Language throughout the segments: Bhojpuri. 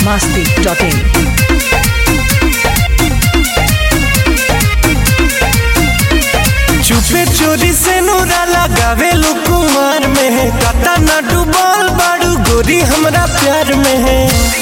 masti.in. चुपे चोरी से नूरा लगावे लो कुमार में है कता न डूबल बाड़ू गोरी हमरा प्यार में है।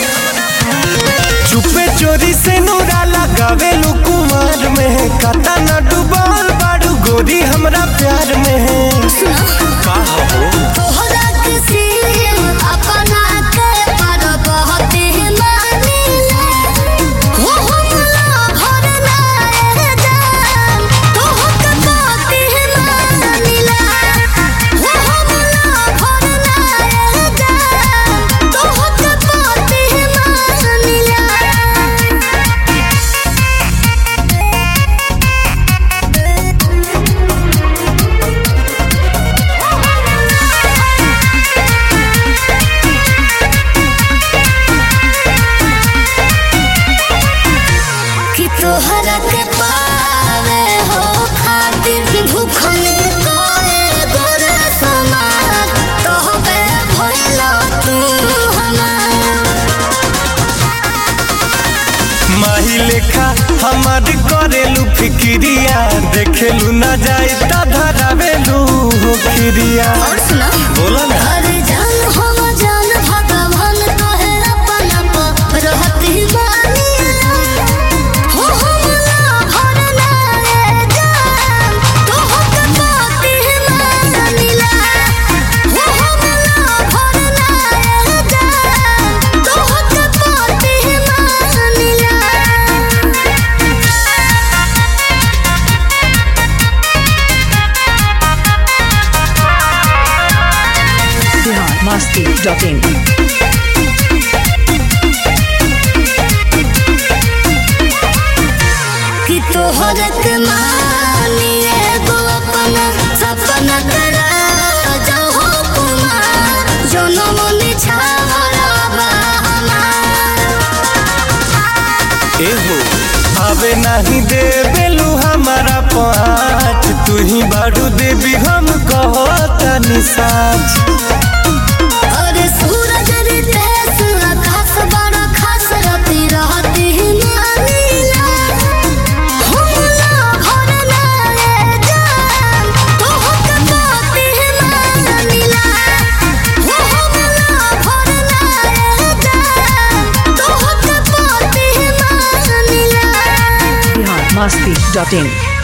चुपे चोरी से नूरा लगावे लो कुमार में है कता न डूबल बाड़ू गोरी हमरा प्यार में है। का हो तोहरा किसी अपना के पर बहुत ही मानिला हो हमला भरना है जान तोहके बहुत ही मानिला हो हमला भरना है जान तोहके बहुत ही मानिला। कि तोहरा के पावे हो खातिर भूखल कोए गोरे समाज तोहबे भइलो तू हमार माही लेखा हमार करेलू फिक्रिया देखेलू न जाए त धरावेलू होखिरिया। और सुना बोला ना अरे जान हम जान भगवान कहे अपना पर रहती मानिला हो हमला भरना है जान तोहके बहुत ही मानिला हो हमला भरना है जान तोहके बहुत ही मानिला। masti.in. कि तोहर के मानिए गो अपना सपना करा जाओ कुमार जनम निछावरा बा एहो आवे नहीं देवेलू हमारा पाँच तू ही बाड़ू देवी हम कहतनी साच। और सूरज रितेश आकाश बड़ा खास रहती रहती मानिला हमला भरना है जान तोहके बहुत ही मानिला हो हमला भरना है जान तोहके बहुत ही मानिला। masti.in.